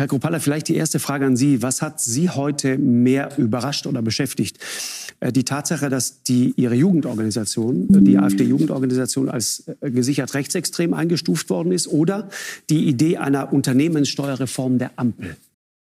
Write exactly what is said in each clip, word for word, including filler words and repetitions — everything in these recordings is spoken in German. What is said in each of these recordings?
Herr Kruppalla, vielleicht die erste Frage an Sie. Was hat Sie heute mehr überrascht oder beschäftigt? Die Tatsache, dass die, Ihre Jugendorganisation, die AfD-Jugendorganisation, als gesichert rechtsextrem eingestuft worden ist, oder die Idee einer Unternehmenssteuerreform der Ampel?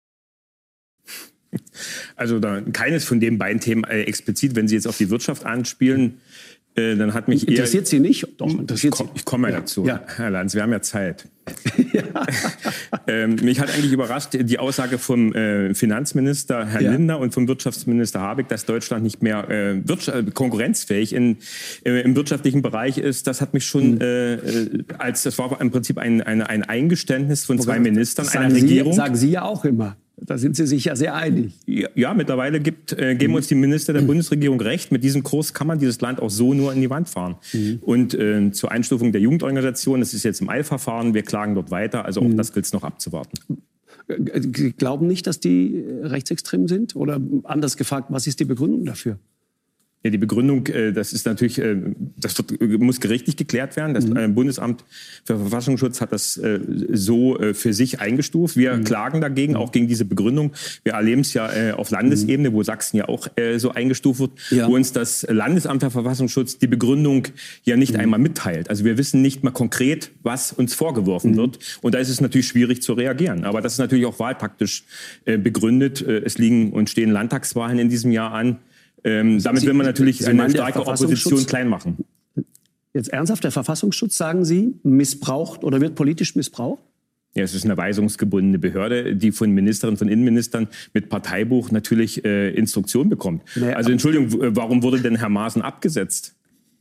Also da, keines von den beiden Themen äh, explizit. Wenn Sie jetzt auf die Wirtschaft anspielen, äh, dann hat mich interessiert eher, Sie nicht? Doch, interessiert ich, komm, ich komme ja dazu, ja. Herr Lanz, wir haben ja Zeit. ja. ähm, mich hat eigentlich überrascht die Aussage vom äh, Finanzminister Herrn ja. Lindner und vom Wirtschaftsminister Habeck, dass Deutschland nicht mehr äh, wirtschaft, konkurrenzfähig in, äh, im wirtschaftlichen Bereich ist. Das hat mich schon, mhm. äh, als das war im Prinzip ein, ein, ein Eingeständnis von zwei Ministern einer Regierung. Sie, sagen Sie ja auch immer. Da sind Sie sich ja sehr einig. Ja, ja mittlerweile gibt, äh, geben uns die Minister der Bundesregierung recht. Mit diesem Kurs kann man dieses Land auch so nur in die Wand fahren. Mhm. Und äh, zur Einstufung der Jugendorganisation, das ist jetzt im Eilverfahren, wir klagen dort weiter. Also auch mhm. das gilt es noch abzuwarten. Sie glauben nicht, dass die rechtsextrem sind? Oder anders gefragt, was ist die Begründung dafür? Ja, die Begründung, das ist natürlich, das wird, muss gerichtlich geklärt werden. Das mhm. Bundesamt für Verfassungsschutz hat das so für sich eingestuft. Wir mhm. klagen dagegen, auch gegen diese Begründung. Wir erleben es ja auf Landesebene, wo Sachsen ja auch so eingestuft wird, ja. wo uns das Landesamt für Verfassungsschutz die Begründung ja nicht mhm. einmal mitteilt. Also wir wissen nicht mal konkret, was uns vorgeworfen mhm. wird. Und da ist es natürlich schwierig zu reagieren. Aber das ist natürlich auch wahltaktisch begründet. Es liegen und stehen Landtagswahlen in diesem Jahr an. Ähm, damit will man natürlich eine starke Opposition klein machen. Jetzt ernsthaft, der Verfassungsschutz, sagen Sie, missbraucht oder wird politisch missbraucht? Ja, es ist eine weisungsgebundene Behörde, die von Ministerinnen, von Innenministern mit Parteibuch natürlich äh, Instruktion bekommt. Naja, also Entschuldigung, warum wurde denn Herr Maaßen abgesetzt?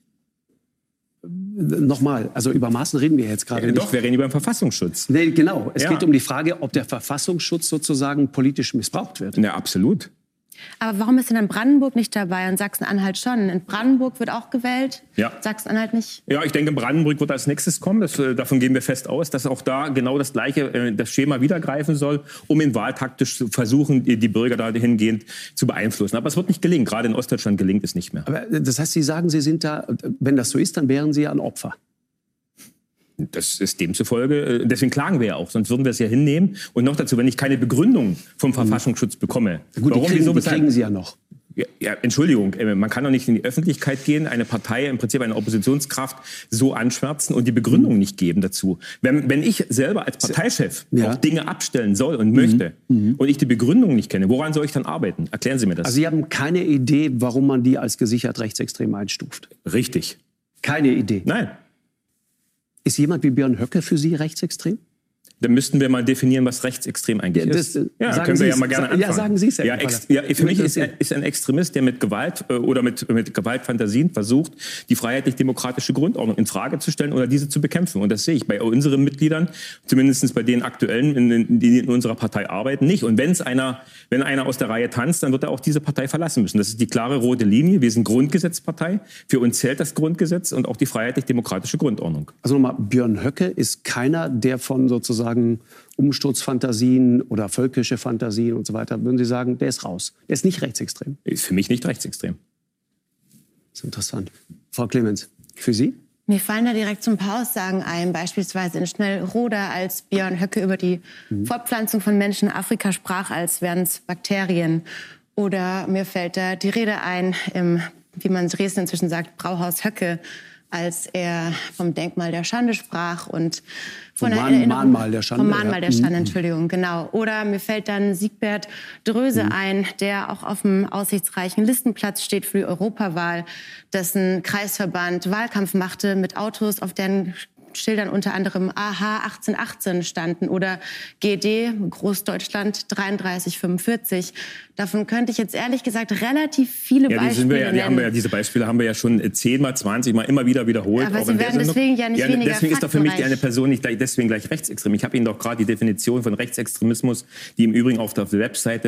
Nochmal, also über Maaßen reden wir jetzt gerade äh, nicht. Doch, wir reden über den Verfassungsschutz. Nee, genau, es ja. geht um die Frage, ob der Verfassungsschutz sozusagen politisch missbraucht wird. Ja, absolut. Aber warum ist denn dann Brandenburg nicht dabei und Sachsen-Anhalt schon? In Brandenburg wird auch gewählt, ja. Sachsen-Anhalt nicht? Ja, ich denke, Brandenburg wird als nächstes kommen. Das, äh, davon gehen wir fest aus, dass auch da genau das gleiche, äh, das Schema wieder greifen soll, um in wahltaktisch zu versuchen, die, die Bürger dahingehend zu beeinflussen. Aber es wird nicht gelingen. Gerade in Ostdeutschland gelingt es nicht mehr. Aber das heißt, Sie sagen, Sie sind da, wenn das so ist, dann wären Sie ja ein Opfer. Das ist demzufolge, deswegen klagen wir ja auch, sonst würden wir es ja hinnehmen. Und noch dazu, wenn ich keine Begründung vom Verfassungsschutz bekomme. Gut, warum, die kriegen, wieso, die kriegen Sie ja noch. Ja, ja, Entschuldigung, man kann doch nicht in die Öffentlichkeit gehen, eine Partei, im Prinzip eine Oppositionskraft, so anschwärzen und die Begründung mhm. nicht geben dazu. Wenn, wenn ich selber als Parteichef ja. auch Dinge abstellen soll und mhm. möchte mhm. und ich die Begründung nicht kenne, woran soll ich dann arbeiten? Erklären Sie mir das. Also Sie haben keine Idee, warum man die als gesichert rechtsextrem einstuft? Richtig. Keine Idee? Nein. Ist jemand wie Björn Höcke für Sie rechtsextrem? Dann müssten wir mal definieren, was rechtsextrem eigentlich ja, das, ist. Ja, können wir ja mal gerne anfangen. Ja, sagen Sie es, Herr ja, ja, Für mich ist er ist ein Extremist, der mit Gewalt äh, oder mit, mit Gewaltfantasien versucht, die freiheitlich-demokratische Grundordnung in Frage zu stellen oder diese zu bekämpfen. Und das sehe ich bei unseren Mitgliedern, zumindest bei den aktuellen, in, die in unserer Partei arbeiten, nicht. Und wenn's einer, wenn einer aus der Reihe tanzt, dann wird er auch diese Partei verlassen müssen. Das ist die klare rote Linie. Wir sind Grundgesetzpartei. Für uns zählt das Grundgesetz und auch die freiheitlich-demokratische Grundordnung. Also nochmal, Björn Höcke ist keiner, der von sozusagen Umsturzfantasien oder völkische Fantasien und so weiter, würden Sie sagen, der ist raus. Der ist nicht rechtsextrem. Ist für mich nicht rechtsextrem. Das ist interessant. Frau Clemens, für Sie? Mir fallen da direkt so ein paar Aussagen ein, beispielsweise in Schnellroda, als Björn Höcke über die mhm. Fortpflanzung von Menschen in Afrika sprach, als wären es Bakterien. Oder mir fällt da die Rede ein, im, wie man in Dresden inzwischen sagt, Brauhaus Höcke, als er vom Denkmal der Schande sprach und von vom Mahn, Mahnmal der Schande. Vom Mahnmal der Schande, Entschuldigung, genau. Oder mir fällt dann Siegbert Dröse mhm. ein, der auch auf dem aussichtsreichen Listenplatz steht für die Europawahl, dessen Kreisverband Wahlkampf machte mit Autos, auf deren Schildern unter anderem A H achtzehn achtzehn standen oder G D, Großdeutschland dreiunddreißig fünfundvierzig. Davon könnte ich jetzt ehrlich gesagt relativ viele ja, die Beispiele sind wir ja, die nennen. haben wir ja, diese Beispiele haben wir ja schon zehnmal, zwanzigmal immer wieder wiederholt. Aber Sie werden deswegen ja nicht ja, weniger Deswegen ist doch für mich faktenreich. eine Person nicht gleich, deswegen gleich rechtsextrem. Ich habe Ihnen doch gerade die Definition von Rechtsextremismus, die im Übrigen auf der Webseite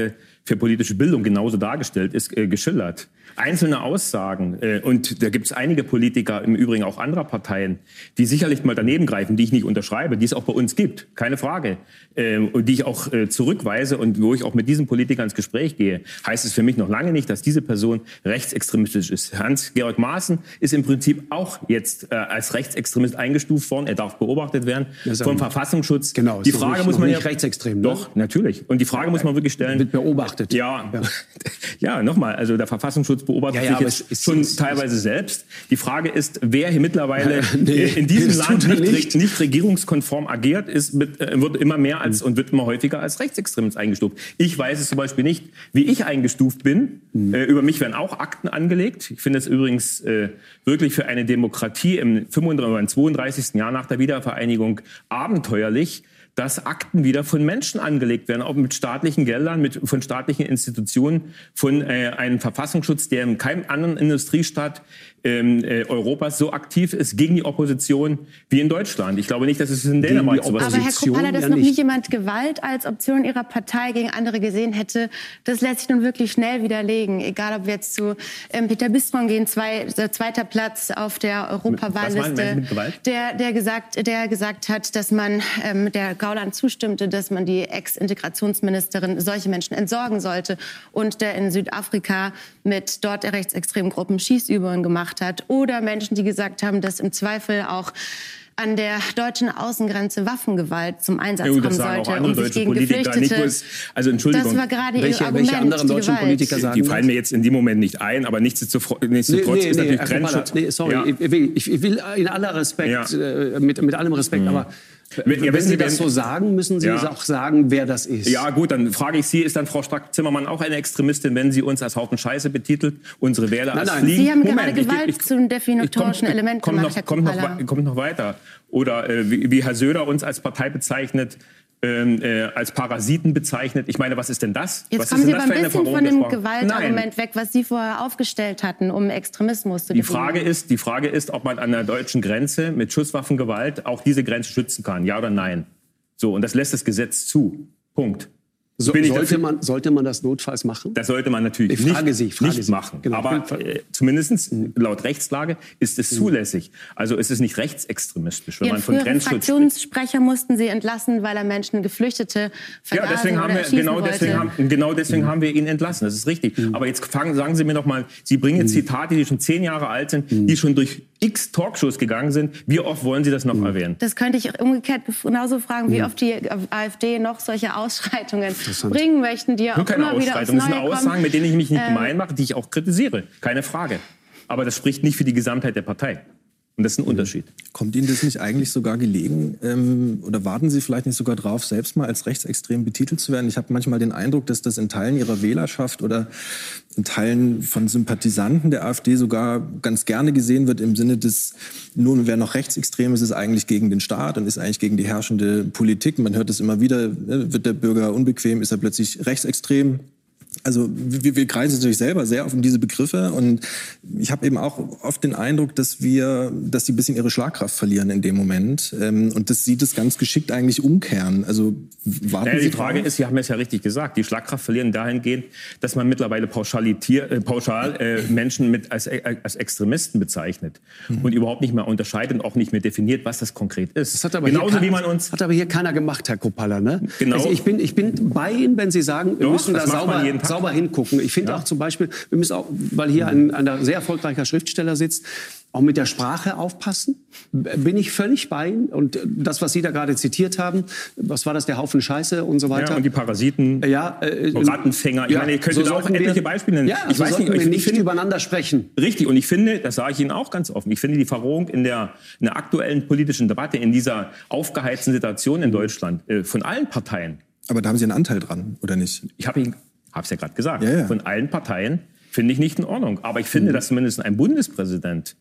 für politische Bildung genauso dargestellt ist, äh, geschildert. Einzelne Aussagen, äh, und da gibt es einige Politiker, im Übrigen auch anderer Parteien, die sicherlich mal daneben greifen, die ich nicht unterschreibe, die es auch bei uns gibt, keine Frage, äh, und die ich auch äh, zurückweise und wo ich auch mit diesen Politikern ins Gespräch gehe, heißt es für mich noch lange nicht, dass diese Person rechtsextremistisch ist. Hans-Georg Maaßen ist im Prinzip auch jetzt äh, als Rechtsextremist eingestuft worden, er darf beobachtet werden vom Verfassungsschutz. Genau, die Frage muss man nicht ja rechtsextrem. Ne? Doch, natürlich. Und die Frage muss man wirklich stellen. Wird beobachtet. Ja, ja, ja nochmal, also der Verfassungsschutz beobachtet ja, ja, sich jetzt ist, schon ist, teilweise ist, selbst. Die Frage ist, wer hier mittlerweile nee, in diesem Land nicht, nicht. nicht regierungskonform agiert, ist, mit, äh, wird immer mehr als und wird immer häufiger als Rechtsextremist eingestuft. Ich weiß es zum Beispiel nicht, wie ich eingestuft bin. Mhm. Äh, über mich werden auch Akten angelegt. Ich finde es übrigens äh, wirklich für eine Demokratie im zweiunddreißigsten Jahr nach der Wiedervereinigung abenteuerlich, dass Akten wieder von Menschen angelegt werden, auch mit staatlichen Geldern, mit, von staatlichen Institutionen, von äh, einem Verfassungsschutz, der in keinem anderen Industriestaat ähm, äh, Europas so aktiv ist gegen die Opposition wie in Deutschland. Ich glaube nicht, dass es in Dänemark so was ist. Aber Herr Kruppalla, dass ja noch nicht. nie jemand Gewalt als Option Ihrer Partei gegen andere gesehen hätte, das lässt sich nun wirklich schnell widerlegen. Egal, ob wir jetzt zu ähm, Peter Bistron gehen, zwei, äh, zweiter Platz auf der Europawahlliste, der, der, gesagt, der gesagt hat, dass man ähm, der Gauland zustimmte, dass man die Ex-Integrationsministerin solche Menschen entsorgen sollte und der in Südafrika mit dort rechtsextremen Gruppen Schießübungen gemacht hat. Oder Menschen, die gesagt haben, dass im Zweifel auch an der deutschen Außengrenze Waffengewalt zum Einsatz ja, kommen sollte, um sich gegen Geflüchtete. Nichols, also Entschuldigung. Das war gerade welche, Ihr Argument, welche anderen deutschen Gewalt. Politiker sagen die fallen mir jetzt in dem Moment nicht ein, aber nichtsdestotrotz, nichtsdestotrotz nee, nee, ist nee, natürlich Grenzschutz. Nee, sorry, ja. ich, will, ich, ich will in aller Respekt, Ja. äh, mit, mit allem Respekt, mhm. aber wenn, ja, wenn Sie das so sagen, müssen Sie ja. auch sagen, wer das ist. Ja gut, dann frage ich Sie, ist dann Frau Strack-Zimmermann auch eine Extremistin, wenn sie uns als Haufen Scheiße betitelt, unsere Wähler nein, als nein. Fliegen? Sie haben Moment, gerade Gewalt ich, ich, zum definitorischen ich, Element komm gemacht, noch, Herr kommt noch, Kruppalla. kommt noch weiter. Oder äh, wie, wie Herr Söder uns als Partei bezeichnet, Ähm, äh, als Parasiten bezeichnet. Ich meine, was ist denn das? Jetzt was kommen ist Sie denn aber das ein bisschen für von dem Verrohung Gewaltargument weg, was Sie vorher aufgestellt hatten, um Extremismus zu die definieren. Frage ist, die Frage ist, ob man an der deutschen Grenze mit Schusswaffengewalt auch diese Grenze schützen kann. Ja oder nein? So, und das lässt das Gesetz zu. Punkt. So, Bin ich sollte, dafür, man, sollte man das notfalls machen? Das sollte man natürlich Ich frage nicht, Sie, frage nicht Sie. machen. Genau. Aber äh, zumindest laut Rechtslage ist es zulässig. Also ist es nicht rechtsextremistisch, wenn Ihren man von früheren Grenzschutz spricht. Fraktionssprecher mussten Sie entlassen, weil er Menschen, Geflüchtete vergasen Ja, deswegen haben oder wir, genau wollte. deswegen, haben, genau deswegen mhm. haben wir ihn entlassen. Das ist richtig. Mhm. Aber jetzt fangen, sagen Sie mir noch mal, Sie bringen jetzt Zitate, die schon zehn Jahre alt sind, mhm. die schon durch x Talkshows gegangen sind. Wie oft wollen Sie das noch mhm. erwähnen? Das könnte ich umgekehrt genauso fragen, wie oft die AfD noch solche Ausschreitungen bringen möchten, die ja auch keine immer wieder aufs Ausschreitungen. Das sind Neue Aussagen, kommen. mit denen ich mich nicht Ähm, gemein mache, die ich auch kritisiere. Keine Frage. Aber das spricht nicht für die Gesamtheit der Partei. Und das ist ein Unterschied. Kommt Ihnen das nicht eigentlich sogar gelegen? Ähm, oder warten Sie vielleicht nicht sogar drauf, selbst mal als rechtsextrem betitelt zu werden? Ich habe manchmal den Eindruck, dass das in Teilen Ihrer Wählerschaft oder in Teilen von Sympathisanten der AfD sogar ganz gerne gesehen wird im Sinne des, nun, wer noch rechtsextrem ist, ist eigentlich gegen den Staat und ist eigentlich gegen die herrschende Politik. Man hört es immer wieder, wird der Bürger unbequem, ist er plötzlich rechtsextrem. Also wir, wir kreisen natürlich selber sehr auf diese Begriffe und ich habe eben auch oft den Eindruck, dass wir, dass sie ein bisschen ihre Schlagkraft verlieren in dem Moment ähm, und dass sie das ganz geschickt eigentlich umkehren. Also warten Ja, Sie die Frage drauf? ist, Sie haben es ja richtig gesagt, die Schlagkraft verlieren dahingehend, dass man mittlerweile pauschalitier, äh, pauschal äh, Menschen mit als, äh, als Extremisten bezeichnet mhm. und überhaupt nicht mehr unterscheidet und auch nicht mehr definiert, was das konkret ist. Das hat aber Genauso hier wie kein, man uns... Hat aber hier keiner gemacht, Herr Kruppalla, ne? Genau. Also ich bin, ich bin bei Ihnen, wenn Sie sagen, wir Doch, müssen da das macht man sauber, jeden Tag. sauber hingucken. Ich finde Ja. auch zum Beispiel, wir müssen auch, weil hier ein, ein sehr erfolgreicher Schriftsteller sitzt, auch mit der Sprache aufpassen. Bin ich völlig bei Ihnen. Und das, was Sie da gerade zitiert haben, was war das, der Haufen Scheiße und so weiter. Ja, und die Parasiten, ja, äh, Rattenfänger. Ich ja, meine, ihr könntet so auch sollten etliche wir, Beispiele nennen. Ja, ich so weiß sollten nicht, wir ich nicht finde, übereinander sprechen. Richtig, und ich finde, das sage ich Ihnen auch ganz offen, ich finde die Verrohung in der, in der aktuellen politischen Debatte, in dieser aufgeheizten Situation in Deutschland, äh, von allen Parteien. Aber da haben Sie einen Anteil dran, oder nicht? Ich habe Ihnen, habe es ja gerade gesagt, Ja, ja. von allen Parteien finde ich nicht in Ordnung. Aber ich finde, mhm. dass zumindest ein Bundespräsident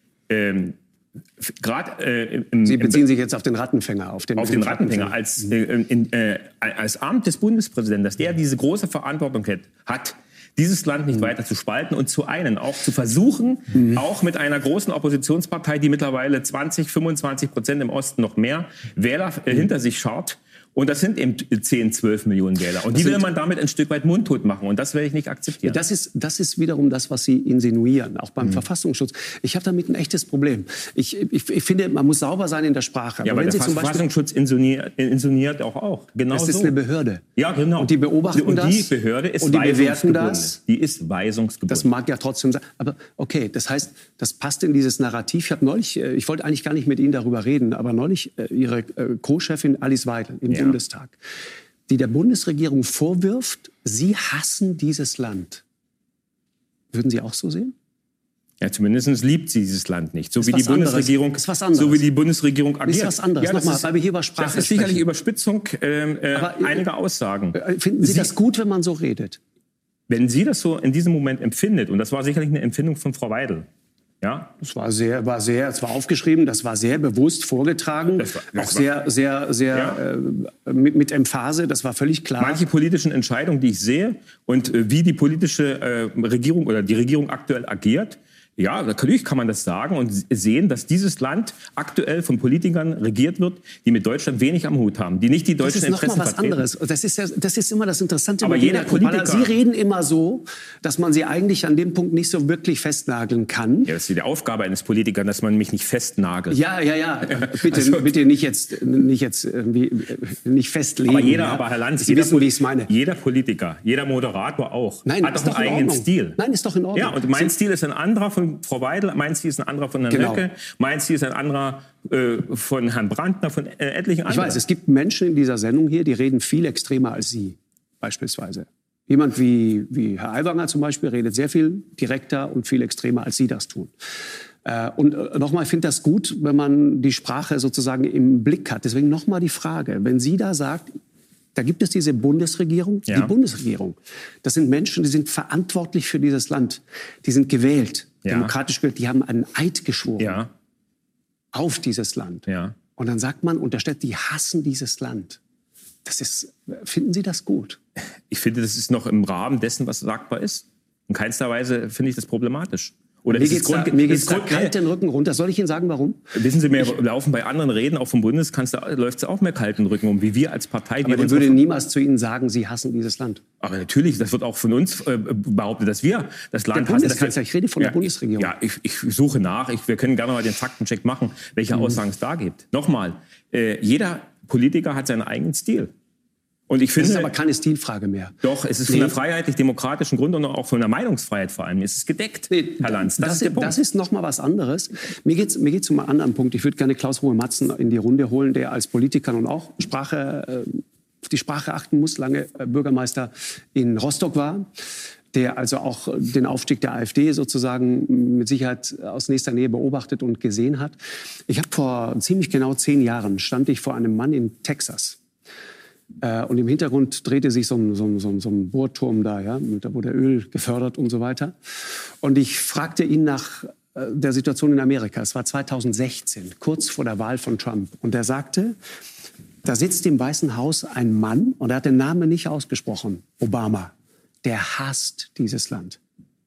ähm, gerade äh, im, Sie beziehen sich jetzt auf den Rattenfänger. Auf den, auf den Rattenfänger als, äh, in, äh, als Amt des Bundespräsidenten, dass der diese große Verantwortung hat, dieses Land nicht mhm. weiter zu spalten und zu einen, auch zu versuchen, mhm. auch mit einer großen Oppositionspartei, die mittlerweile zwanzig, fünfundzwanzig Prozent im Osten noch mehr Wähler äh, hinter sich schaut, Und das sind eben zehn, zwölf Millionen Wähler. Und die will man damit ein Stück weit mundtot machen. Und das werde ich nicht akzeptieren. Das ist, das ist wiederum das, was Sie insinuieren, auch beim mhm. Verfassungsschutz. Ich habe damit ein echtes Problem. Ich, ich, ich finde, man muss sauber sein in der Sprache. Ja, aber, aber der Sie Verfassungsschutz insinuiert, insinuiert auch auch. Genau das ist so. eine Behörde. Ja, genau. Und die beobachten und das. Und die Behörde ist und die bewerten das. Die ist weisungsgebunden. Das mag ja trotzdem sein. Aber okay, das heißt, das passt in dieses Narrativ. Ich habe neulich, ich wollte eigentlich gar nicht mit Ihnen darüber reden, aber neulich äh, Ihre äh, Co-Chefin Alice Weidel im ja. Bundestag, die der Bundesregierung vorwirft, sie hassen dieses Land. Würden Sie auch so sehen? Ja, zumindest liebt sie dieses Land nicht. So ist wie die Bundesregierung, ist was anderes. So wie die Bundesregierung agiert. Ist was anderes. Ja, Nochmal, ist, weil wir hier über Sprache Das ist sprechen. sicherlich Überspitzung äh, äh, Aber, einiger Aussagen. Finden Sie, sie das gut, wenn man so redet? Wenn sie das so in diesem Moment empfindet, und das war sicherlich eine Empfindung von Frau Weidel, ja? Das war sehr, war sehr, es war aufgeschrieben, das war sehr bewusst vorgetragen, das war, das auch sehr, sehr, sehr ja. äh, mit, mit Emphase, das war völlig klar. Manche politischen Entscheidungen, die ich sehe und äh, wie die politische äh, Regierung oder die Regierung aktuell agiert, ja, natürlich kann man das sagen und sehen, dass dieses Land aktuell von Politikern regiert wird, die mit Deutschland wenig am Hut haben, die nicht die deutschen Interessen vertreten. Das ist noch mal was anderes. Das ist, ja, das ist immer das Interessante. Aber jeder Politiker... Sie reden immer so, dass man sie eigentlich an dem Punkt nicht so wirklich festnageln kann. Ja, das ist die Aufgabe eines Politikers, dass man mich nicht festnagelt. Ja, ja, ja. Bitte, also, bitte nicht jetzt, nicht jetzt irgendwie, nicht festlegen. Aber jeder, ja. aber Herr Lanz, Sie jeder, wissen, wie ich es meine. Jeder Politiker, jeder Moderator auch, Nein, hat doch einen eigenen Stil. Nein, ist doch in Ordnung. Ja, und mein Sie Stil ist ein anderer von Frau Weidel, mein Stil ist ein anderer von Herrn genau. Höcke, mein Stil ist ein anderer äh, von Herrn Brandner, von äh, etlichen anderen. Ich weiß, es gibt Menschen in dieser Sendung hier, die reden viel extremer als Sie, beispielsweise. Jemand wie, wie Herr Aiwanger zum Beispiel redet sehr viel direkter und viel extremer, als Sie das tun. Äh, und äh, nochmal, ich finde das gut, wenn man die Sprache sozusagen im Blick hat. Deswegen nochmal die Frage, wenn Sie da sagt, da gibt es diese Bundesregierung, ja. die Bundesregierung. Das sind Menschen, die sind verantwortlich für dieses Land. Die sind gewählt, ja. demokratisch gewählt. Die haben einen Eid geschworen ja. auf dieses Land. Ja. Und dann sagt man, unterstellt, die hassen dieses Land. Das ist, finden Sie das gut? Ich finde, das ist noch im Rahmen dessen, was sagbar ist. In keinster Weise finde ich das problematisch. Oder mir geht es da kalt den Rücken runter. Soll ich Ihnen sagen, warum? Wissen Sie, wir laufen bei anderen Reden, auch vom Bundeskanzler, läuft es auch mehr kalt den Rücken um, wie wir als Partei. Aber der würde niemals zu Ihnen sagen, Sie hassen dieses Land. Aber natürlich, das wird auch von uns äh, behauptet, dass wir das Land der hassen. Bundeskanzler, ich rede von ja, der Bundesregierung. Ja, ich, ich suche nach. Ich, wir können gerne mal den Faktencheck machen, welche mhm. Aussagen es da gibt. Nochmal, äh, jeder Politiker hat seinen eigenen Stil. Und ich finde, das ist aber keine Stilfrage mehr. Doch, es ist von nee. der freiheitlich-demokratischen Grund und auch von der Meinungsfreiheit vor allem. Es ist gedeckt, nee, Herr Lanz. Das, das ist der Punkt. Das ist noch mal was anderes. Mir geht es mir geht's um einen anderen Punkt. Ich würde gerne Klaus Ruhe-Matzen in die Runde holen, der als Politiker und auch Sprache, äh, auf die Sprache achten muss, lange äh, Bürgermeister in Rostock war, der also auch den Aufstieg der AfD sozusagen mit Sicherheit aus nächster Nähe beobachtet und gesehen hat. Ich habe vor ziemlich genau zehn Jahren, stand ich vor einem Mann in Texas. Äh, und im Hintergrund drehte sich so ein, so ein, so ein, so ein Bohrturm da, ja, da wurde Öl gefördert und so weiter. Und ich fragte ihn nach äh, der Situation in Amerika. Es war zweitausendsechzehn, kurz vor der Wahl von Trump. Und er sagte, da sitzt im Weißen Haus ein Mann, und er hat den Namen nicht ausgesprochen, Obama, der hasst dieses Land.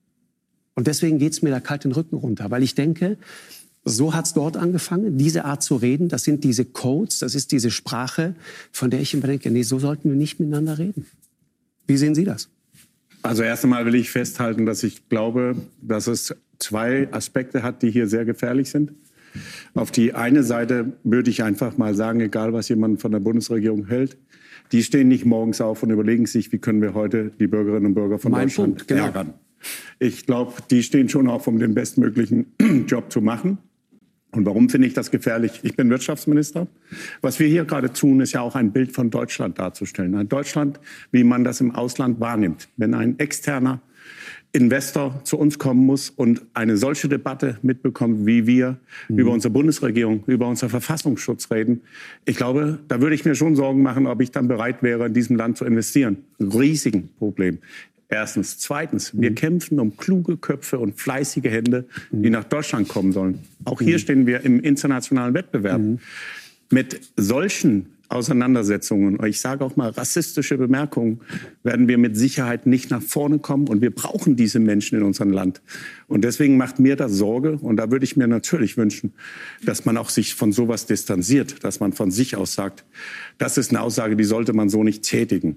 Und deswegen geht es mir da kalt den Rücken runter, weil ich denke, so hat es dort angefangen, diese Art zu reden. Das sind diese Codes, das ist diese Sprache, von der ich immer denke, nee, so sollten wir nicht miteinander reden. Wie sehen Sie das? Also erst einmal will ich festhalten, dass ich glaube, dass es zwei Aspekte hat, die hier sehr gefährlich sind. Auf die eine Seite würde ich einfach mal sagen, egal was jemand von der Bundesregierung hält, die stehen nicht morgens auf und überlegen sich, wie können wir heute die Bürgerinnen und Bürger von mein Deutschland Punkt, genau. ärgern. Ich glaube, die stehen schon auf, um den bestmöglichen Job zu machen. Und warum finde ich das gefährlich? Ich bin Wirtschaftsminister. Was wir hier gerade tun, ist ja auch ein Bild von Deutschland darzustellen. Ein Deutschland, wie man das im Ausland wahrnimmt. Wenn ein externer Investor zu uns kommen muss und eine solche Debatte mitbekommt, wie wir mhm. über unsere Bundesregierung, über unseren Verfassungsschutz reden. Ich glaube, da würde ich mir schon Sorgen machen, ob ich dann bereit wäre, in diesem Land zu investieren. Ein riesigen Problem. Erstens. Zweitens, wir mhm. kämpfen um kluge Köpfe und fleißige Hände, die mhm. nach Deutschland kommen sollen. Auch hier mhm. stehen wir im internationalen Wettbewerb. Mhm. Mit solchen Auseinandersetzungen, ich sage auch mal rassistische Bemerkungen, werden wir mit Sicherheit nicht nach vorne kommen. Und wir brauchen diese Menschen in unserem Land. Und deswegen macht mir das Sorge. Und da würde ich mir natürlich wünschen, dass man auch sich von sowas distanziert, dass man von sich aus sagt, das ist eine Aussage, die sollte man so nicht tätigen.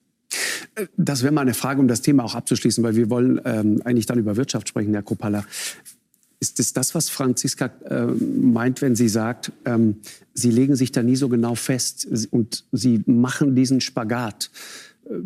Das wäre mal eine Frage, um das Thema auch abzuschließen, weil wir wollen ähm, eigentlich dann über Wirtschaft sprechen, Herr Kruppalla. Ist es das, was Franziska äh, meint, wenn sie sagt, ähm, Sie legen sich da nie so genau fest und Sie machen diesen Spagat, äh,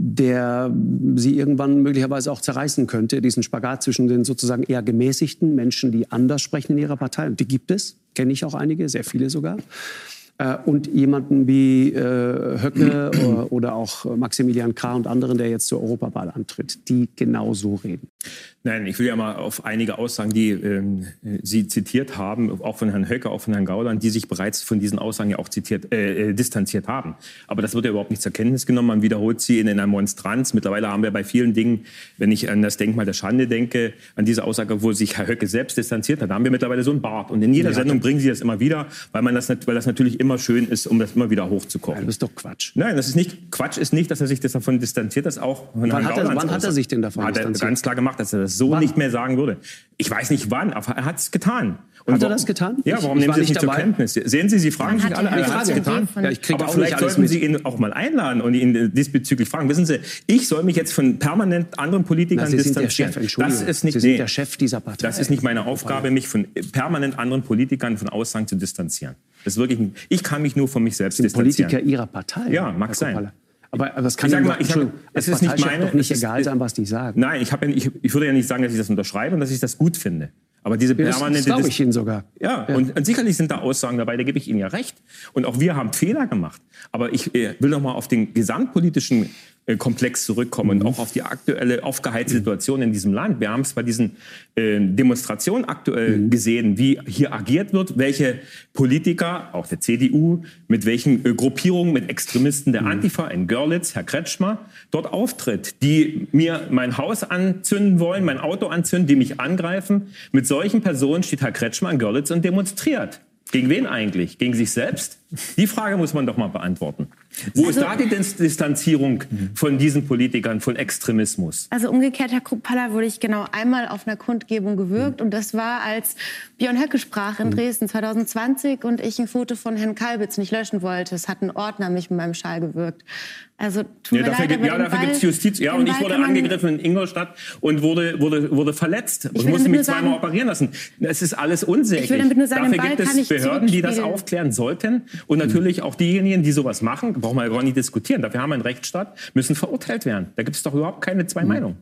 der Sie irgendwann möglicherweise auch zerreißen könnte, diesen Spagat zwischen den sozusagen eher gemäßigten Menschen, die anders sprechen in ihrer Partei, und die gibt es, kenne ich auch einige, sehr viele sogar, äh, und jemanden wie äh, Höcke oder, oder auch Maximilian Krah und anderen, der jetzt zur Europawahl antritt, die genau so reden. Nein, ich will ja mal auf einige Aussagen, die ähm, Sie zitiert haben, auch von Herrn Höcke, auch von Herrn Gauland, die sich bereits von diesen Aussagen ja auch zitiert, äh, distanziert haben. Aber das wird ja überhaupt nicht zur Kenntnis genommen. Man wiederholt sie in einer Monstranz. Mittlerweile haben wir bei vielen Dingen, wenn ich an das Denkmal der Schande denke, an diese Aussage, wo sich Herr Höcke selbst distanziert hat, da haben wir mittlerweile so ein Bart. Und in jeder ja, Sendung bringen Sie das immer wieder, weil, man das, weil das natürlich immer schön ist, um das immer wieder hochzukochen. Nein, das ist doch Quatsch. Nein, das ist nicht Quatsch, ist nicht, dass er sich das davon distanziert, das auch von wann Herrn hat er, Gauland Wann hat er sich denn davon hat distanziert? Er ganz klar gemacht, dass er das so wann? nicht mehr sagen würde. Ich weiß nicht wann, aber er hat es getan. Und hat er warum, das getan? Ja, warum ich, ich nehmen Sie das nicht dabei. zur Kenntnis? Sehen Sie, Sie fragen sich alle, er hat es getan. Ja, ich krieg aber auch vielleicht nicht alles sollten mit. Sie ihn auch mal einladen und ihn diesbezüglich fragen. Wissen Sie, ich soll mich jetzt von permanent anderen Politikern Na, Sie distanzieren. Sind der Chef, Entschuldigung. Das ist nicht, Sie sind nee, der Chef dieser Partei. Das ist nicht meine Aufgabe, mich von permanent anderen Politikern von Aussagen zu distanzieren. Das ist wirklich, ein, ich kann mich nur von mich selbst sind distanzieren. Politiker Ihrer Partei? Ja, mag sein. Aber, aber das kann ich sag ja mal, ich sag, es ist nicht meine, doch nicht ist, egal sein, was die sagen. Nein, ich, ja nicht, ich würde ja nicht sagen, dass ich das unterschreibe und dass ich das gut finde. Aber diese permanente... Das glaube ich Ihnen sogar. Ja, ja. Und, und sicherlich sind da Aussagen dabei, da gebe ich Ihnen ja recht. Und auch wir haben Fehler gemacht. Aber ich äh, will noch mal auf den gesamtpolitischen äh, Komplex zurückkommen mhm. und auch auf die aktuelle aufgeheizte Situation in diesem Land. Wir haben es bei diesen äh, Demonstrationen aktuell mhm. gesehen, wie hier agiert wird, welche Politiker, auch der C D U, mit welchen äh, Gruppierungen, mit Extremisten der mhm. Antifa in Görlitz, Herr Kretschmer, dort auftritt, die mir mein Haus anzünden wollen, mein Auto anzünden, die mich angreifen. Mit solchen Personen steht Herr Kretschmer in Görlitz und demonstriert. Gegen wen eigentlich? Gegen sich selbst? Die Frage muss man doch mal beantworten. Wo also, ist da die Distanzierung von diesen Politikern, von Extremismus? Also umgekehrt, Herr Kruppalla, wurde ich genau einmal auf einer Kundgebung gewürgt. Und das war, als Björn Höcke sprach in Dresden zwanzig zwanzig und ich ein Foto von Herrn Kalbitz nicht löschen wollte. Es hat ein Ordner mich mit meinem Schal gewürgt. Also tut ja, mir dafür, leid, aber ja, dafür gibt es Justiz. Ja, und ich wurde angegriffen in Ingolstadt und wurde, wurde, wurde verletzt und musste mich zweimal sagen, operieren lassen. Das ist alles unsäglich. Ich will damit nur sagen, dafür gibt es Behörden, die das aufklären sollten. Und natürlich auch diejenigen, die sowas machen, brauchen wir gar nicht diskutieren. Dafür haben wir einen Rechtsstaat, müssen verurteilt werden. Da gibt es doch überhaupt keine zwei Meinungen.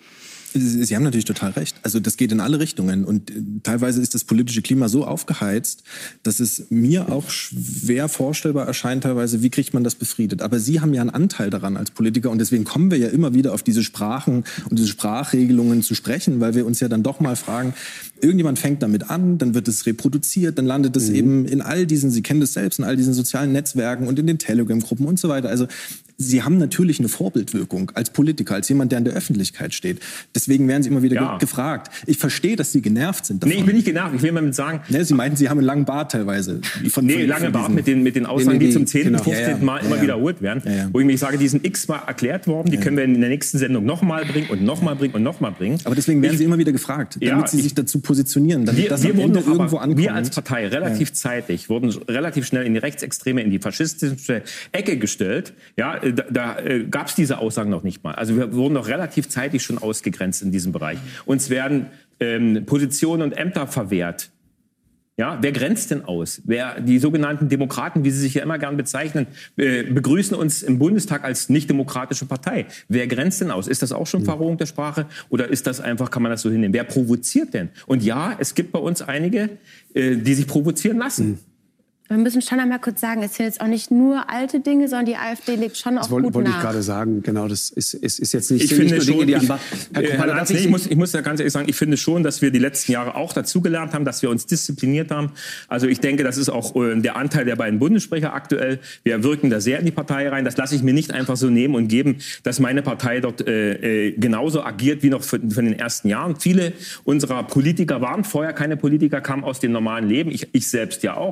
Sie haben natürlich total recht. Also das geht in alle Richtungen. Und teilweise ist das politische Klima so aufgeheizt, dass es mir auch schwer vorstellbar erscheint teilweise, wie kriegt man das befriedet. Aber Sie haben ja einen Anteil daran als Politiker. Und deswegen kommen wir ja immer wieder auf diese Sprachen und diese Sprachregelungen zu sprechen, weil wir uns ja dann doch mal fragen, irgendjemand fängt damit an, dann wird es reproduziert, dann landet es mhm. eben in all diesen, Sie kennen das selbst, in all diesen sozialen Netzwerken und in den Telegram-Gruppen und so weiter. Also Sie haben natürlich eine Vorbildwirkung als Politiker, als jemand, der in der Öffentlichkeit steht. Deswegen werden Sie immer wieder ja. ge gefragt. Ich verstehe, dass Sie genervt sind davon. Nee, ich bin nicht genervt. Ich will mal mit sagen... Nee, Sie meinten, Sie haben einen langen Bart teilweise. Von, nee, von, lange von Bart mit den, mit den Aussagen, nee, nee, die zum zehnten, genau. fünfzehnten. Ja, ja. Mal immer ja, ja. wiederholt werden. Ja, ja. Wo ich mich sage, die sind x-mal erklärt worden. Die ja. können wir in der nächsten Sendung nochmal bringen und nochmal bringen und nochmal bringen. Aber deswegen werden ich, Sie immer wieder gefragt, damit ja, Sie sich dazu positionieren, damit wir, das wir am Ende aber, irgendwo ankommt. Wir als Partei relativ ja. zeitig wurden relativ schnell in die rechtsextreme, in die faschistische Ecke gestellt. Ja, da, da äh, gab es diese Aussagen noch nicht mal. Also wir wurden noch relativ zeitig schon ausgegrenzt in diesem Bereich. Uns werden ähm, Positionen und Ämter verwehrt. Ja, wer grenzt denn aus? Wer, die sogenannten Demokraten, wie sie sich ja immer gern bezeichnen, äh, begrüßen uns im Bundestag als nicht-demokratische Partei. Wer grenzt denn aus? Ist das auch schon Verrohung der Sprache oder ist das einfach, kann man das so hinnehmen? Wer provoziert denn? Und ja, es gibt bei uns einige, äh, die sich provozieren lassen. Mhm. Wir müssen schon einmal kurz sagen, es sind jetzt auch nicht nur alte Dinge, sondern die AfD legt schon auch wollte, gut wollte nach. Ich gerade sagen, genau, das ist, ist, ist jetzt nicht, ich finde nicht nur Dinge, die schon, an... Ich, Herr Herr Lanz, nee, ich, muss, ich muss da ganz ehrlich sagen, ich finde schon, dass wir die letzten Jahre auch dazugelernt haben, dass wir uns diszipliniert haben. Also ich denke, das ist auch äh, der Anteil der beiden Bundessprecher aktuell. Wir wirken da sehr in die Partei rein. Das lasse ich mir nicht einfach so nehmen und geben, dass meine Partei dort äh, äh, genauso agiert wie noch von den ersten Jahren. Viele unserer Politiker waren vorher keine Politiker, kamen aus dem normalen Leben. Ich, ich selbst ja auch.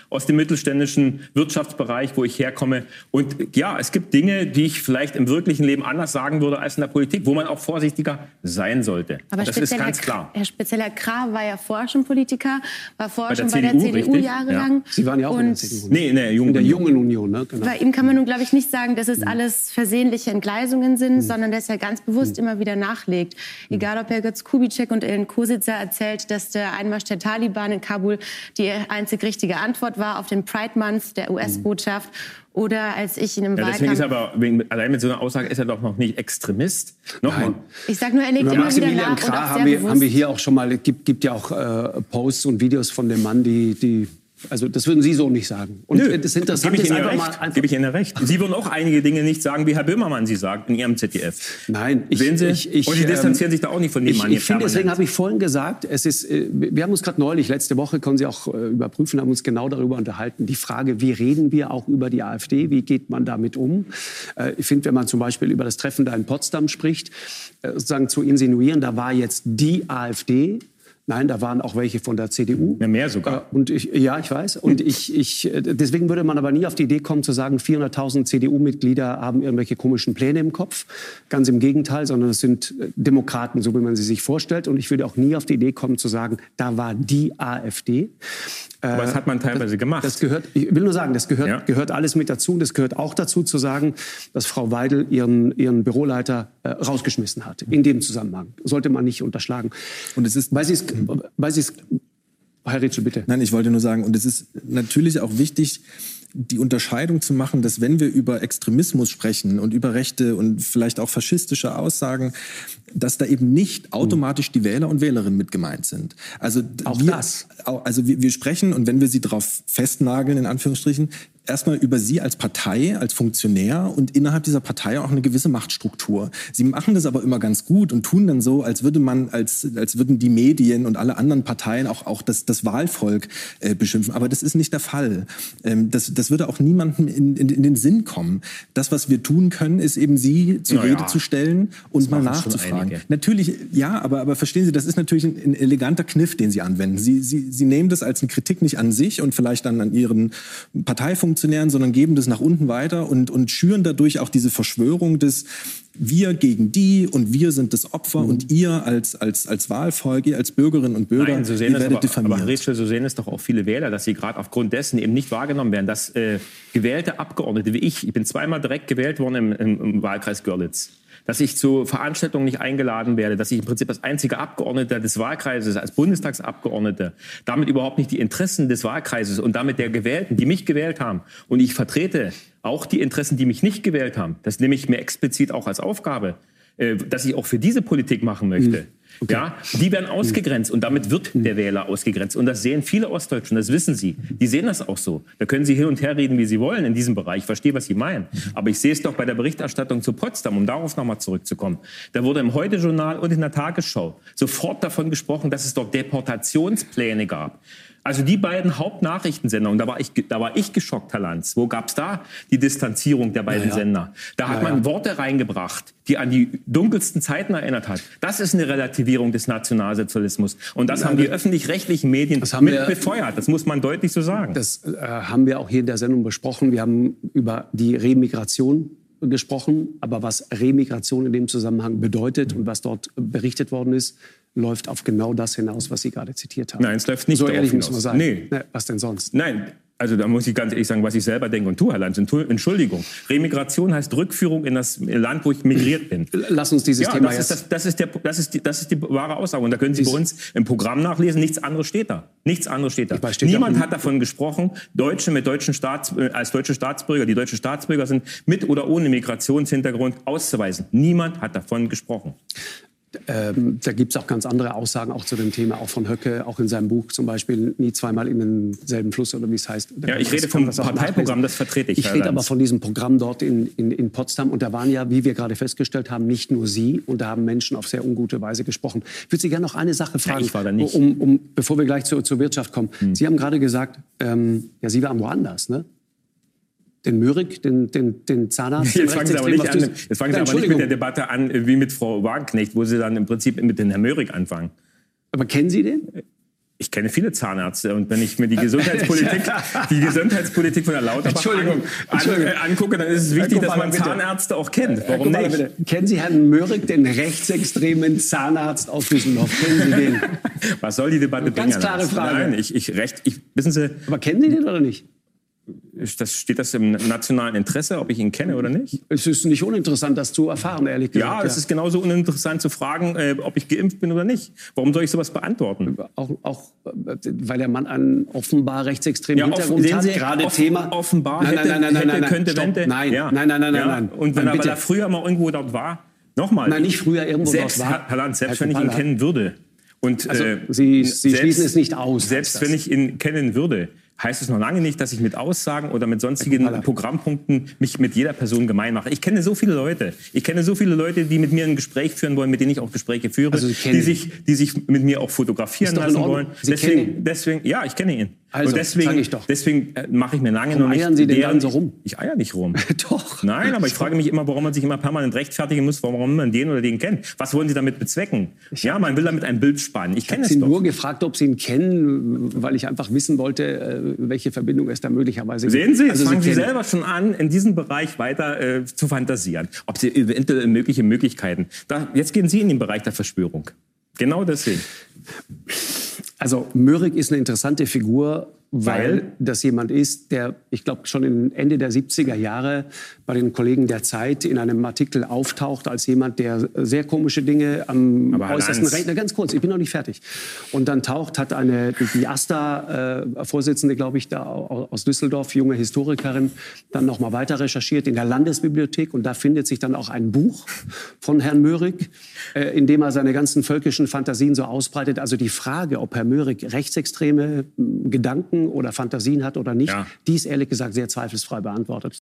aus dem mittelständischen Wirtschaftsbereich, wo ich herkomme. Und ja, es gibt Dinge, die ich vielleicht im wirklichen Leben anders sagen würde als in der Politik, wo man auch vorsichtiger sein sollte. Aber das ist ganz klar. Herr Spezieller Krah war ja vorher schon Politiker, war vorher schon bei der C D U, C D U richtig? jahrelang. Ja. Sie waren ja auch und in der C D U. Nee, in der Jungen, in der Jungen Union. Ne? Genau. Bei ihm kann man nun, glaube ich, nicht sagen, dass es alles versehentliche Entgleisungen sind, Mhm. sondern dass er ganz bewusst mhm. immer wieder nachlegt. Egal, ob Herr Götz Kubitschek und Ellen Kositzer erzählt, dass der Einmarsch der Taliban in Kabul die einzig richtige Antwort war auf den Pride Month der U S-Botschaft. Oder als ich in einem ja, deswegen Wahlkampf... ist er aber, wegen, allein mit so einer Aussage ist er doch noch nicht Extremist. Nochmal. Ich sage nur, er legt immer wieder nach und auch sehr haben wir, bewusst. haben wir hier auch schon mal, gibt, gibt ja auch äh, Posts und Videos von dem Mann, die... die Also das würden Sie so nicht sagen. Und Nö, das Interessante gebe ich ist Ihnen einfach ja mal... recht. Einfach Gebe ich Ihnen recht. Sie würden auch einige Dinge nicht sagen, wie Herr Böhmermann sie sagt in Ihrem Z D F. Nein. Ich, Sehen Sie? Ich, ich, und Sie distanzieren ähm, sich da auch nicht von dem ich, Mann. Ich finde, deswegen habe ich vorhin gesagt, es ist, wir haben uns gerade neulich, letzte Woche, können Sie auch überprüfen, haben uns genau darüber unterhalten. Die Frage, wie reden wir auch über die AfD? Wie geht man damit um? Ich finde, wenn man zum Beispiel über das Treffen da in Potsdam spricht, sozusagen zu insinuieren, da war jetzt die AfD... Nein, da waren auch welche von der C D U. Ja, mehr sogar. Und ich, ja, ich weiß. Und ich, ich, deswegen würde man aber nie auf die Idee kommen, zu sagen, vierhunderttausend C D U-Mitglieder haben irgendwelche komischen Pläne im Kopf. Ganz im Gegenteil, sondern es sind Demokraten, so wie man sie sich vorstellt. Und ich würde auch nie auf die Idee kommen, zu sagen, da war die AfD. Aber das hat man teilweise das, gemacht. Das gehört, ich will nur sagen, das gehört, ja. gehört alles mit dazu. Das gehört auch dazu, zu sagen, dass Frau Weidel ihren, ihren Büroleiter äh, rausgeschmissen hat. In dem Zusammenhang. Sollte man nicht unterschlagen. Und es ist... Weil sie es... Weil sie es Herr Ritschl, bitte. Nein, ich wollte nur sagen, und es ist natürlich auch wichtig, die Unterscheidung zu machen, dass wenn wir über Extremismus sprechen und über rechte und vielleicht auch faschistische Aussagen, dass da eben nicht automatisch die Wähler und Wählerinnen mit gemeint sind. Also auch wir, das. Also wir, wir sprechen, und wenn wir sie darauf festnageln, in Anführungsstrichen, erstmal über Sie als Partei, als Funktionär und innerhalb dieser Partei auch eine gewisse Machtstruktur. Sie machen das aber immer ganz gut und tun dann so, als würde man, als, als würden die Medien und alle anderen Parteien auch, auch das, das Wahlvolk äh, beschimpfen. Aber das ist nicht der Fall. Ähm, das, das würde auch niemandem in, in, in den Sinn kommen. Das, was wir tun können, ist eben Sie zur naja, Rede zu stellen und mal nachzufragen. Natürlich, ja, aber, aber verstehen Sie, das ist natürlich ein, ein eleganter Kniff, den Sie anwenden. Sie, Sie, Sie nehmen das als eine Kritik nicht an sich und vielleicht dann an Ihren Parteifunktionären, sondern geben das nach unten weiter und, und schüren dadurch auch diese Verschwörung des wir gegen die und wir sind das Opfer mhm. und ihr als, als, als Wahlvolk, ihr als Bürgerinnen und Bürger, Nein, so sehen ihr werdet aber, diffamiert. Aber Rätsel, so sehen es doch auch viele Wähler, dass sie gerade aufgrund dessen eben nicht wahrgenommen werden, dass äh, gewählte Abgeordnete wie ich, ich bin zweimal direkt gewählt worden im, im, im Wahlkreis Görlitz, dass ich zu Veranstaltungen nicht eingeladen werde, dass ich im Prinzip als einziger Abgeordneter des Wahlkreises, als Bundestagsabgeordneter, damit überhaupt nicht die Interessen des Wahlkreises und damit der Gewählten, die mich gewählt haben, und ich vertrete auch die Interessen, die mich nicht gewählt haben, das nehme ich mir explizit auch als Aufgabe, äh, dass ich auch für diese Politik machen möchte. Okay. Ja, die werden ausgegrenzt und damit wird der Wähler ausgegrenzt. Und das sehen viele Ostdeutschen, das wissen sie. Die sehen das auch so. Da können sie hin und her reden, wie sie wollen in diesem Bereich. Ich verstehe, was sie meinen. Aber ich sehe es doch bei der Berichterstattung zu Potsdam, um darauf nochmal zurückzukommen. Da wurde im Heute-Journal und in der Tagesschau sofort davon gesprochen, dass es dort Deportationspläne gab. Also die beiden Hauptnachrichtensender, und da war ich, da war ich geschockt, Herr Lanz. Wo gab es da die Distanzierung der beiden ja, ja. Sender? Da hat ja, man ja. Worte reingebracht, die an die dunkelsten Zeiten erinnert hat. Das ist eine Relativierung des Nationalsozialismus. Und das ja, haben die öffentlich-rechtlichen Medien mit wir, befeuert. Das muss man deutlich so sagen. Das äh, haben wir auch hier in der Sendung besprochen. Wir haben über die Remigration gesprochen. Aber was Remigration in dem Zusammenhang bedeutet und was dort berichtet worden ist, läuft auf genau das hinaus, was Sie gerade zitiert haben. Nein, es läuft nicht so darauf ehrlich hinaus. muss man sein. Nee. Na, was denn sonst? Nein, also da muss ich ganz ehrlich sagen, was ich selber denke und tue, Herr Lanz. Entschuldigung. Remigration heißt Rückführung in das Land, wo ich migriert bin. Lass uns dieses ja, Thema das jetzt... Ist das, das, ist der, das, ist die, das ist die wahre Aussage. Und da können Sie bei uns im Programm nachlesen, nichts anderes steht da. Nichts anderes steht da. Weiß, steht Niemand da hat davon gesprochen, Deutsche mit deutschen Staats, als deutsche Staatsbürger, die deutsche Staatsbürger sind, mit oder ohne Migrationshintergrund auszuweisen. Niemand hat davon gesprochen. Ähm, da gibt es auch ganz andere Aussagen auch zu dem Thema, auch von Höcke, auch in seinem Buch zum Beispiel, nie zweimal in denselben Fluss oder wie es heißt. Da ja, ich rede vom Parteiprogramm, das vertrete ich. Ich rede aber von diesem Programm dort in, in, in Potsdam und da waren ja, wie wir gerade festgestellt haben, nicht nur Sie und da haben Menschen auf sehr ungute Weise gesprochen. Ich würde Sie gerne noch eine Sache fragen, ja, ich war da nicht. Um, um, bevor wir gleich zur, zur Wirtschaft kommen. Hm. Sie haben gerade gesagt, ähm, ja, Sie waren woanders, ne? Den Möhrig, den, den, den Zahnarzt. Jetzt fangen Sie aber nicht, an, jetzt fangen Sie aber nicht mit der Debatte an, wie mit Frau Wagenknecht, wo Sie dann im Prinzip mit den Herrn Möhrig anfangen. Aber kennen Sie den? Ich kenne viele Zahnärzte und wenn ich mir die Gesundheitspolitik, die Gesundheitspolitik von der Lauterbach an, an, angucke, dann ist es wichtig, dass man Zahnärzte auch kennt. Warum nicht? Bitte. Kennen Sie Herrn Möhrig, den rechtsextremen Zahnarzt aus Düsseldorf? Kennen Sie den? Was soll die Debatte bringen? Ganz klare Frage. Nein, ich, ich recht, ich, wissen Sie. Aber kennen Sie den oder nicht? Das, steht das im nationalen Interesse, ob ich ihn kenne oder nicht? Es ist nicht uninteressant, das zu erfahren, ehrlich gesagt. Ja, es ist genauso uninteressant zu fragen, äh, ob ich geimpft bin oder nicht. Warum soll ich sowas beantworten? Auch, auch weil der Mann einen offenbar rechtsextremen ja, Hintergrund offen, hat. Sie, Gerade offen, Thema. Offenbar nein, hätte, nein, nein, nein, hätte nein, nein, könnte, Stopp. Wende. Nein, ja. nein, nein, nein, ja. nein. Und wenn nein, er, weil er früher mal irgendwo dort war, nochmal. Nein, nicht früher irgendwo selbst, dort war. Herr Land, selbst Herr wenn ich ihn Kupala. kennen würde. Und, Also, äh, Sie, Sie selbst, schließen es nicht aus. Selbst wenn ich ihn kennen würde, heißt es noch lange nicht, dass ich mit Aussagen oder mit sonstigen Programmpunkten mich mit jeder Person gemein mache. Ich kenne so viele Leute. Ich kenne so viele Leute, die mit mir ein Gespräch führen wollen, mit denen ich auch Gespräche führe, Also die sich, die sich mit mir auch fotografieren lassen wollen. Sie deswegen, kennen ihn. deswegen, ja, ich kenne ihn. Also, und deswegen, sag ich doch. deswegen äh, mache ich mir lange Warum noch nicht. eiern Sie denn deren- dann so rum? Ich eier nicht rum. Doch. Nein, aber ich frage mich immer, warum man sich immer permanent rechtfertigen muss, warum man den oder den kennt. Was wollen Sie damit bezwecken? Ja, man will damit ein Bild spannen. Ich Ich kenne habe es Sie doch. nur gefragt, ob Sie ihn kennen, weil ich einfach wissen wollte, äh, welche Verbindung es da möglicherweise gibt. Sehen Sie, Also fangen Sie kennen- selber schon an, in diesem Bereich weiter äh, zu fantasieren. Ob Sie eventuell mögliche Möglichkeiten. Da, jetzt gehen Sie in den Bereich der Verschwörung. Genau deswegen. Also Möhrig ist eine interessante Figur, weil, Weil? das jemand ist, der, ich glaube, schon in Ende der siebziger Jahre bei den Kollegen der Zeit in einem Artikel auftaucht als jemand, der sehr komische Dinge am Aber Herr äußersten Lanz- Recht... Na, ganz kurz, ich bin noch nicht fertig. Und dann taucht, hat eine, die AStA-Vorsitzende, glaube ich, da aus Düsseldorf, junge Historikerin, dann noch mal weiter recherchiert in der Landesbibliothek. Und da findet sich dann auch ein Buch von Herrn Möhrig, äh, in dem er seine ganzen völkischen Fantasien so ausbreitet. Also die Frage, ob Herr Möhrig rechtsextreme mh, Gedanken oder Fantasien hat oder nicht, Ja. die ist ehrlich gesagt sehr zweifelsfrei beantwortet.